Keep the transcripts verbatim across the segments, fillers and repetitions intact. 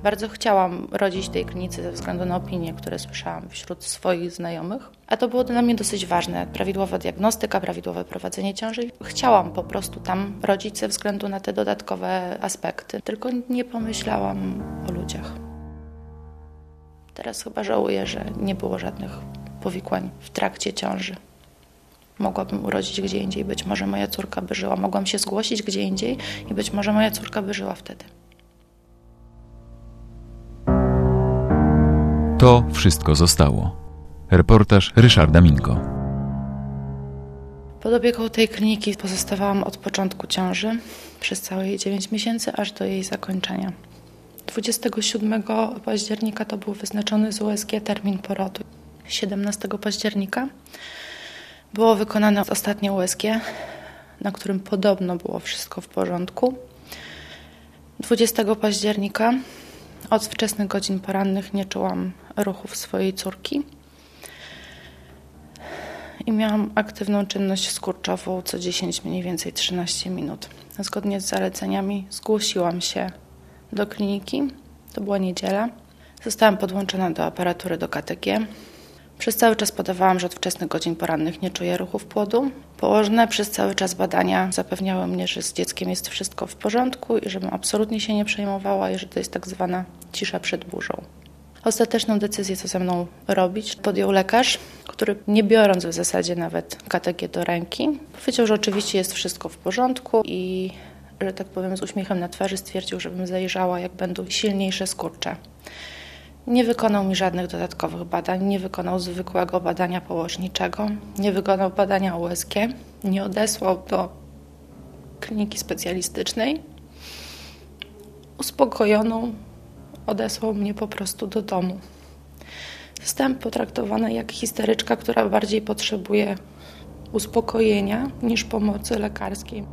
Bardzo chciałam rodzić w tej klinice ze względu na opinie, które słyszałam wśród swoich znajomych. A to było dla mnie dosyć ważne. Prawidłowa diagnostyka, prawidłowe prowadzenie ciąży. Chciałam po prostu tam rodzić ze względu na te dodatkowe aspekty. Tylko nie pomyślałam o ludziach. Teraz chyba żałuję, że nie było żadnych powikłań w trakcie ciąży. Mogłabym urodzić gdzie indziej, być może moja córka by żyła. Mogłam się zgłosić gdzie indziej i być może moja córka by żyła wtedy. To wszystko zostało. Reportaż Ryszarda Minko. Pod opieką tej kliniki pozostawałam od początku ciąży, przez całe jej dziewięć miesięcy, aż do jej zakończenia. dwudziestego siódmego października to był wyznaczony z U S G termin porodu. siedemnastego października było wykonane ostatnie U S G, na którym podobno było wszystko w porządku. dwudziestego października od wczesnych godzin porannych nie czułam ruchów swojej córki i miałam aktywną czynność skurczową co dziesięć, mniej więcej trzynaście minut. Zgodnie z zaleceniami zgłosiłam się do kliniki, to była niedziela. Zostałam podłączona do aparatury do K T G. Przez cały czas podawałam, że od wczesnych godzin porannych nie czuję ruchów płodu. Położone przez cały czas badania zapewniały mnie, że z dzieckiem jest wszystko w porządku i żebym absolutnie się nie przejmowała i że to jest tak zwana cisza przed burzą. Ostateczną decyzję, co ze mną robić, podjął lekarz, który nie biorąc w zasadzie nawet K T G do ręki, powiedział, że oczywiście jest wszystko w porządku i, że tak powiem, z uśmiechem na twarzy stwierdził, żebym zajrzała, jak będą silniejsze skurcze. Nie wykonał mi żadnych dodatkowych badań, nie wykonał zwykłego badania położniczego, nie wykonał badania U S G, nie odesłał do kliniki specjalistycznej. Uspokojoną odesłał mnie po prostu do domu. Zostałam potraktowana jak histeryczka, która bardziej potrzebuje uspokojenia niż pomocy lekarskiej.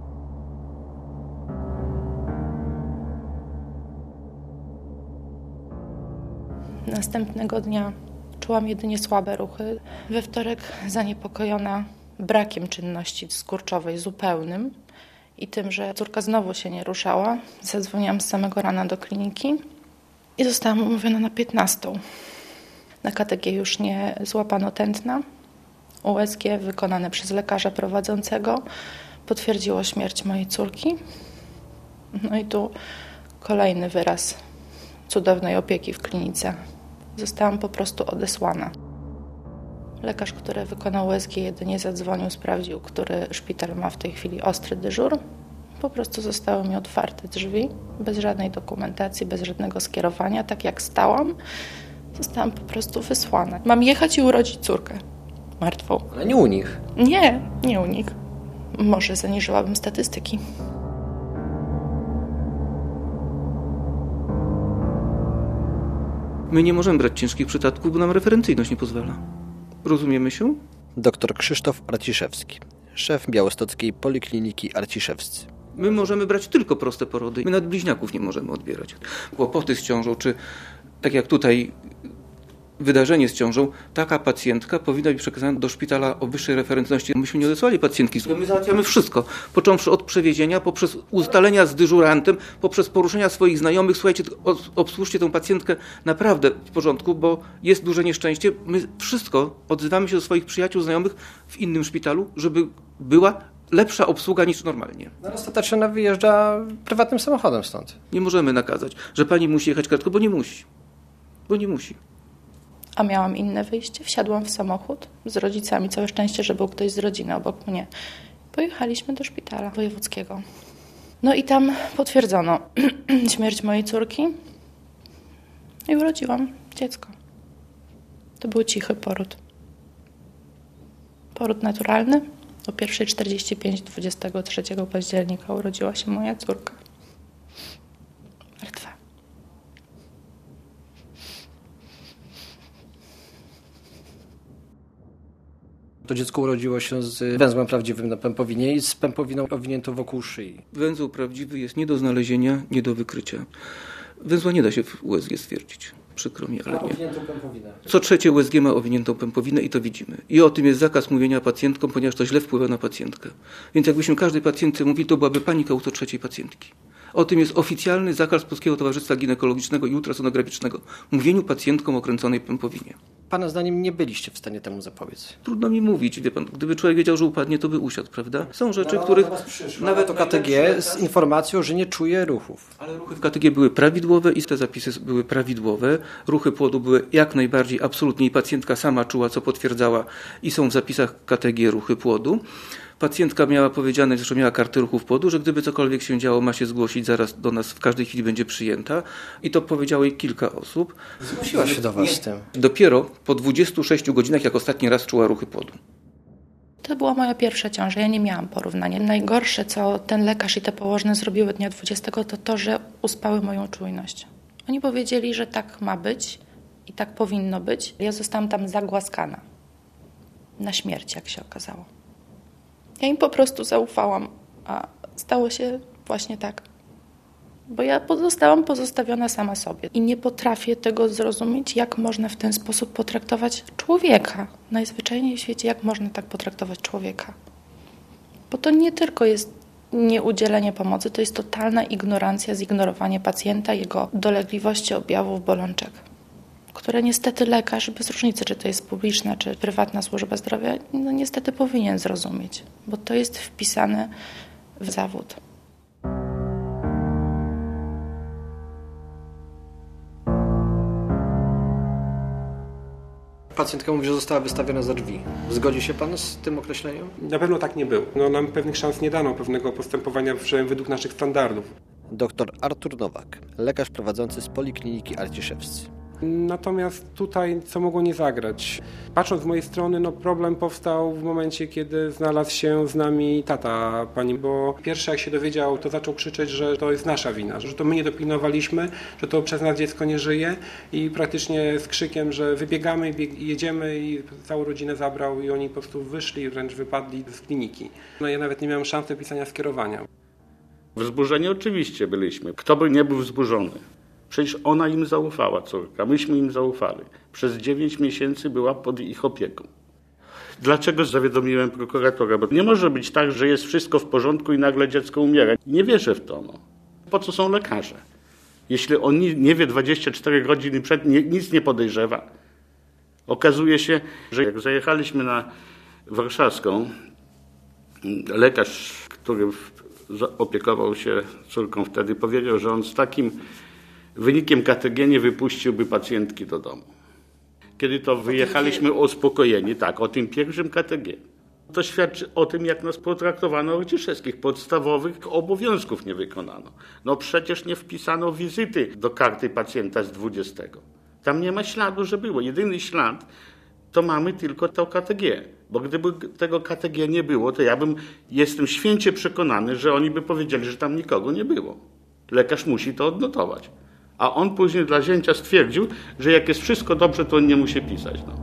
Następnego dnia czułam jedynie słabe ruchy. We wtorek zaniepokojona brakiem czynności skurczowej zupełnym i tym, że córka znowu się nie ruszała, zadzwoniłam z samego rana do kliniki i zostałam umówiona na piętnastą. Na K T G już nie złapano tętna. U S G wykonane przez lekarza prowadzącego potwierdziło śmierć mojej córki. No i tu kolejny wyraz cudownej opieki w klinice. Zostałam po prostu odesłana. Lekarz, który wykonał U S G, jedynie zadzwonił, sprawdził, który szpital ma w tej chwili ostry dyżur. Po prostu zostały mi otwarte drzwi, bez żadnej dokumentacji, bez żadnego skierowania. Tak jak stałam, zostałam po prostu wysłana. Mam jechać i urodzić córkę martwą. Ale nie u nich. Nie, nie u nich. Może zaniżyłabym statystyki. My nie możemy brać ciężkich przypadków, bo nam referencyjność nie pozwala. Rozumiemy się? Doktor Krzysztof Arciszewski, szef białostockiej Polikliniki Arciszewscy. My możemy brać tylko proste porody. My nawet bliźniaków nie możemy odbierać. Kłopoty z ciążą, czy tak jak tutaj wydarzenie z ciążą, taka pacjentka powinna być przekazana do szpitala o wyższej referencyjności. Myśmy nie odesłali pacjentki. My załatwiamy wszystko. Począwszy od przewiezienia, poprzez ustalenia z dyżurantem, poprzez poruszenia swoich znajomych. Słuchajcie, obsłużcie tę pacjentkę naprawdę w porządku, bo jest duże nieszczęście. My wszystko odzywamy się do swoich przyjaciół, znajomych w innym szpitalu, żeby była lepsza obsługa niż normalnie. No, ostatecznie ona wyjeżdża prywatnym samochodem stąd. Nie możemy nakazać, że pani musi jechać karetką, bo nie musi. Bo nie musi. A miałam inne wyjście. Wsiadłam w samochód z rodzicami. Całe szczęście, że był ktoś z rodziny obok mnie. Pojechaliśmy do szpitala wojewódzkiego. No i tam potwierdzono śmierć mojej córki i urodziłam dziecko. To był cichy poród. Poród naturalny. O pierwsza czterdzieści pięć dwudziestego trzeciego października urodziła się moja córka. Martwa. To dziecko urodziło się z węzłem prawdziwym na pępowinie i z pępowiną owiniętą wokół szyi. Węzeł prawdziwy jest nie do znalezienia, nie do wykrycia. Węzła nie da się w U S G stwierdzić. Przykro mi, ale nie. Owiniętą pępowinę. Co trzecie U S G ma owiniętą pępowinę i to widzimy. I o tym jest zakaz mówienia pacjentkom, ponieważ to źle wpływa na pacjentkę. Więc jakbyśmy każdej pacjentce mówili, to byłaby panika u co trzeciej pacjentki. O tym jest oficjalny zakaz Polskiego Towarzystwa Ginekologicznego i Ultrasonograficznego. Mówieniu pacjentkom o kręconej pępowinie. Pana zdaniem nie byliście w stanie temu zapobiec? Trudno mi mówić, wie pan. Gdyby człowiek wiedział, że upadnie, to by usiadł, prawda? Są rzeczy, których... Nawet to K T G z informacją, że nie czuje ruchów. Ale ruchy w K T G były prawidłowe i te zapisy były prawidłowe. Ruchy płodu były jak najbardziej, absolutnie i pacjentka sama czuła, co potwierdzała i są w zapisach K T G ruchy płodu. Pacjentka miała powiedziane, że miała kartę ruchów płodu, że gdyby cokolwiek się działo, ma się zgłosić zaraz do nas, w każdej chwili będzie przyjęta. I to powiedziało jej kilka osób. Zgłosiła się do was z tym. Dopiero po dwudziestu sześciu godzinach, jak ostatni raz czuła ruchy płodu. To była moja pierwsza ciąża, ja nie miałam porównania. Najgorsze, co ten lekarz i te położne zrobiły dnia dwudziestego, to to, że uspały moją czujność. Oni powiedzieli, że tak ma być i tak powinno być. Ja zostałam tam zagłaskana. Na śmierć, jak się okazało. Ja im po prostu zaufałam, a stało się właśnie tak. Bo ja zostałam pozostawiona sama sobie i nie potrafię tego zrozumieć, jak można w ten sposób potraktować człowieka. Najzwyczajniej w świecie, jak można tak potraktować człowieka. Bo to nie tylko jest nieudzielenie pomocy, to jest totalna ignorancja, zignorowanie pacjenta, jego dolegliwości, objawów, bolączek, które niestety lekarz, bez różnicy, czy to jest publiczna, czy prywatna służba zdrowia, no niestety powinien zrozumieć, bo to jest wpisane w zawód. Pacjentka mówi, że została wystawiona za drzwi. Zgodzi się pan z tym określeniem? Na pewno tak nie było. No, nam pewnych szans nie dano, pewnego postępowania według naszych standardów. Doktor Artur Nowak, lekarz prowadzący z Polikliniki Arciszewscy. Natomiast tutaj co mogło nie zagrać? Patrząc z mojej strony, no problem powstał w momencie, kiedy znalazł się z nami tata pani, bo pierwszy jak się dowiedział, to zaczął krzyczeć, że to jest nasza wina, że to my nie dopilnowaliśmy, że to przez nas dziecko nie żyje i praktycznie z krzykiem, że wybiegamy, bieg- jedziemy i całą rodzinę zabrał i oni po prostu wyszli, wręcz wypadli z kliniki. No ja nawet nie miałem szansy pisania skierowania. Wzburzeni oczywiście byliśmy. Kto by nie był wzburzony? Przecież ona im zaufała, córka. Myśmy im zaufali. Przez dziewięć miesięcy była pod ich opieką. Dlaczego zawiadomiłem prokuratora? Bo nie może być tak, że jest wszystko w porządku i nagle dziecko umiera. Nie wierzę w to. No. Po co są lekarze? Jeśli on nie wie dwadzieścia cztery godziny przed, nie, nic nie podejrzewa. Okazuje się, że jak zajechaliśmy na Warszawską, lekarz, który opiekował się córką wtedy, powiedział, że on z takim wynikiem K T G nie wypuściłby pacjentki do domu. Kiedy to wyjechaliśmy uspokojeni, tak, o tym pierwszym K T G. To świadczy o tym, jak nas potraktowano Arciszewskich. Podstawowych obowiązków nie wykonano. No przecież nie wpisano wizyty do karty pacjenta z dwudziestego. Tam nie ma śladu, że było. Jedyny ślad to mamy tylko to K T G. Bo gdyby tego K T G nie było, to ja bym, jestem święcie przekonany, że oni by powiedzieli, że tam nikogo nie było. Lekarz musi to odnotować. A on później dla zięcia stwierdził, że jak jest wszystko dobrze, to on nie musi pisać. No.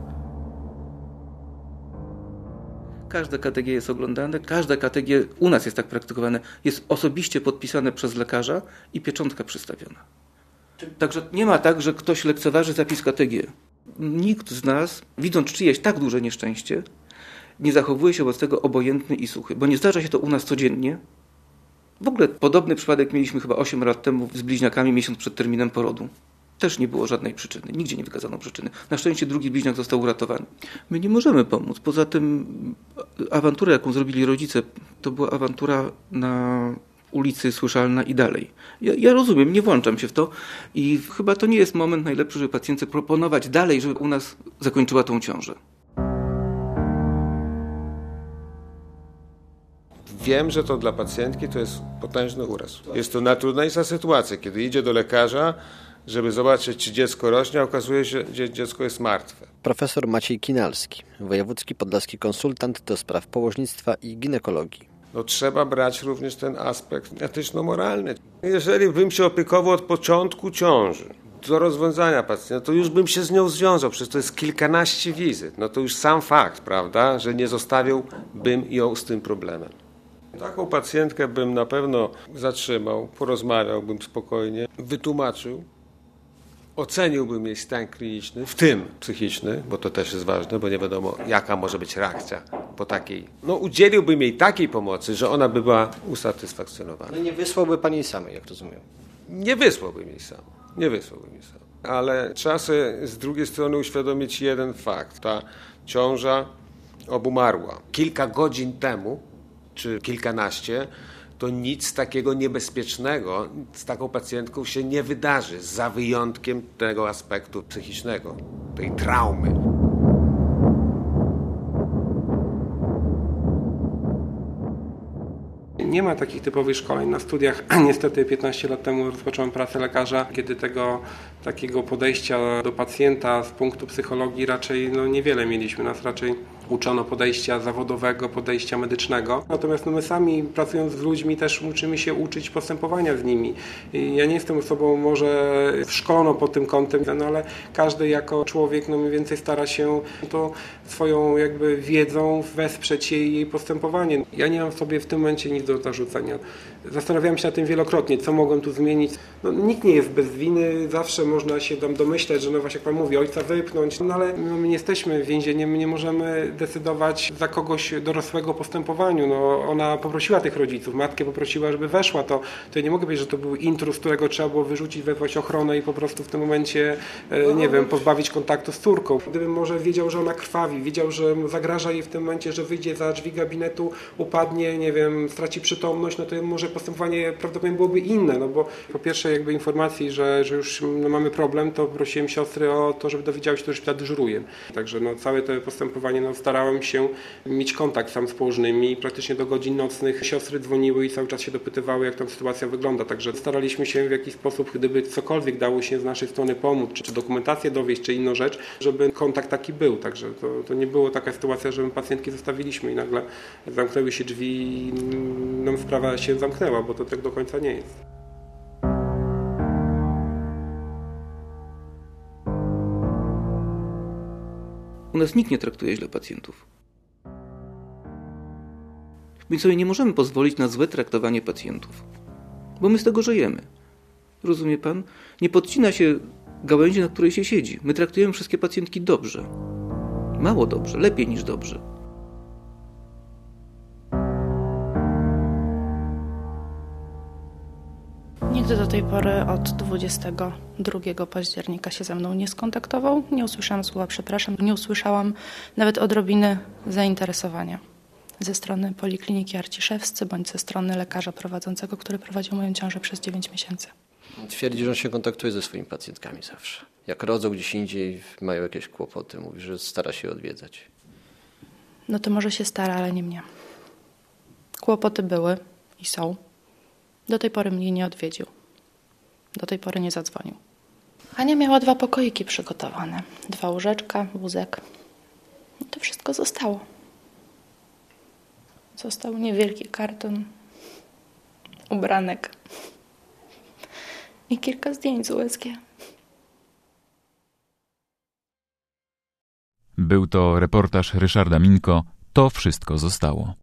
Każde K T G jest oglądane, każde K T G u nas jest tak praktykowane, jest osobiście podpisane przez lekarza i pieczątka przystawiona. Także nie ma tak, że ktoś lekceważy zapis K T G. Nikt z nas, widząc czyjeś tak duże nieszczęście, nie zachowuje się wobec tego obojętny i suchy, bo nie zdarza się to u nas codziennie. W ogóle podobny przypadek mieliśmy chyba osiem lat temu z bliźniakami miesiąc przed terminem porodu. Też nie było żadnej przyczyny, nigdzie nie wykazano przyczyny. Na szczęście drugi bliźniak został uratowany. My nie możemy pomóc. Poza tym awantura, jaką zrobili rodzice, to była awantura na ulicy Słyszalna i dalej. Ja, ja rozumiem, nie włączam się w to i chyba to nie jest moment najlepszy, żeby pacjentce proponować dalej, żeby u nas zakończyła tą ciążę. Wiem, że to dla pacjentki to jest potężny uraz. Jest to najtrudniejsza sytuacja, kiedy idzie do lekarza, żeby zobaczyć, czy dziecko rośnie, a okazuje się, że dziecko jest martwe. Profesor Maciej Kinalski, wojewódzki podlaski konsultant do spraw położnictwa i ginekologii. No, trzeba brać również ten aspekt etyczno-moralny. Jeżeli bym się opiekował od początku ciąży do rozwiązania pacjenta, to już bym się z nią związał, przecież to jest kilkanaście wizyt. No to już sam fakt, prawda, że nie zostawiłbym ją z tym problemem. Taką pacjentkę bym na pewno zatrzymał, porozmawiałbym spokojnie, wytłumaczył, oceniłbym jej stan kliniczny, w tym psychiczny, bo to też jest ważne, bo nie wiadomo, jaka może być reakcja po takiej, no udzieliłbym jej takiej pomocy, że ona by była usatysfakcjonowana. No nie wysłałby pani jej samej, jak rozumiem. Nie wysłałbym jej sam, nie wysłałbym jej sam. Ale trzeba sobie z drugiej strony uświadomić jeden fakt. Ta ciąża obumarła kilka godzin temu, czy kilkanaście, to nic takiego niebezpiecznego z taką pacjentką się nie wydarzy, za wyjątkiem tego aspektu psychicznego, tej traumy. Nie ma takich typowych szkoleń na studiach. Niestety piętnaście lat temu rozpocząłem pracę lekarza, kiedy tego takiego podejścia do pacjenta z punktu psychologii raczej no, niewiele mieliśmy. Nas raczej uczono podejścia zawodowego, podejścia medycznego. Natomiast no, my sami pracując z ludźmi też uczymy się uczyć postępowania z nimi. I ja nie jestem osobą może szkoloną pod tym kątem, no, ale każdy jako człowiek no, mniej więcej stara się to swoją jakby wiedzą wesprzeć jej, jej postępowanie. Ja nie mam sobie w tym momencie nic do zarzucenia. Zastanawiałem się nad tym wielokrotnie, co mogłem tu zmienić. No, nikt nie jest bez winy, zawsze można się tam domyśleć, że no właśnie jak pan mówi, ojca wypchnąć, no ale no, my nie jesteśmy więzieniem, my nie możemy decydować za kogoś dorosłego postępowaniu. No, ona poprosiła tych rodziców, matkę poprosiła, żeby weszła, to, to ja nie mogę powiedzieć, że to był intruz, którego trzeba było wyrzucić, wezwać ochronę i po prostu w tym momencie, e, nie wiem, pozbawić kontaktu z córką. Gdybym może wiedział, że ona krwawi, wiedział, że zagraża jej w tym momencie, że wyjdzie za drzwi gabinetu, upadnie, nie wiem, straci przytomność, no to może postępowanie prawdopodobnie byłoby inne, no bo po pierwsze jakby informacji, że, że już no, mamy problem, to prosiłem siostry o to, żeby dowiedziały się, że szpital dyżuruje. Także no, całe to postępowanie no, starałem się mieć kontakt sam z położnymi. Praktycznie do godzin nocnych siostry dzwoniły i cały czas się dopytywały, jak tam sytuacja wygląda. Także staraliśmy się w jakiś sposób, gdyby cokolwiek dało się z naszej strony pomóc, czy, czy dokumentację dowieść, czy inną rzecz, żeby kontakt taki był. Także to, to nie było taka sytuacja, że my pacjentki zostawiliśmy i nagle zamknęły się drzwi i nam sprawa się zamknęła, bo to tak do końca nie jest. U nas nikt nie traktuje źle pacjentów. My sobie nie możemy pozwolić na złe traktowanie pacjentów, bo my z tego żyjemy. Rozumie pan? Nie podcina się gałęzi, na której się siedzi. My traktujemy wszystkie pacjentki dobrze. Mało dobrze, lepiej niż dobrze. Nigdy do tej pory od dwudziestego drugiego października się ze mną nie skontaktował. Nie usłyszałam słowa przepraszam, nie usłyszałam nawet odrobiny zainteresowania ze strony Polikliniki Arciszewscy bądź ze strony lekarza prowadzącego, który prowadził moją ciążę przez dziewięć miesięcy. Twierdzi, że on się kontaktuje ze swoimi pacjentkami zawsze. Jak rodzą gdzieś indziej, mają jakieś kłopoty, mówi, że stara się odwiedzać. No to może się stara, ale nie mnie. Kłopoty były i są. Do tej pory mnie nie odwiedził. Do tej pory nie zadzwonił. Ania miała dwa pokoiki przygotowane. Dwa łóżeczka, wózek. No to wszystko zostało. Został niewielki karton ubranek i kilka zdjęć z U S G. Był to reportaż Ryszarda Minko. To wszystko zostało.